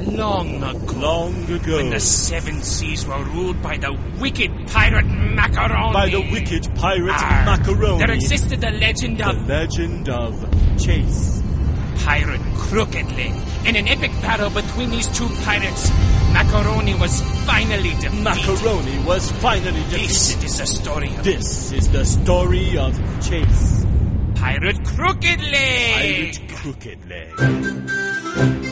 Long ago. Long ago. When the seven seas were ruled by the wicked pirate Macaroni. By the wicked pirate Macaroni. There existed the legend of... The legend of Chase. Pirate Crooked Leg. In an epic battle between these two pirates, Macaroni was finally defeated. Macaroni was finally defeated. This is the story of... This is the story of Chase. Pirate Crooked Leg. Pirate Crooked Leg.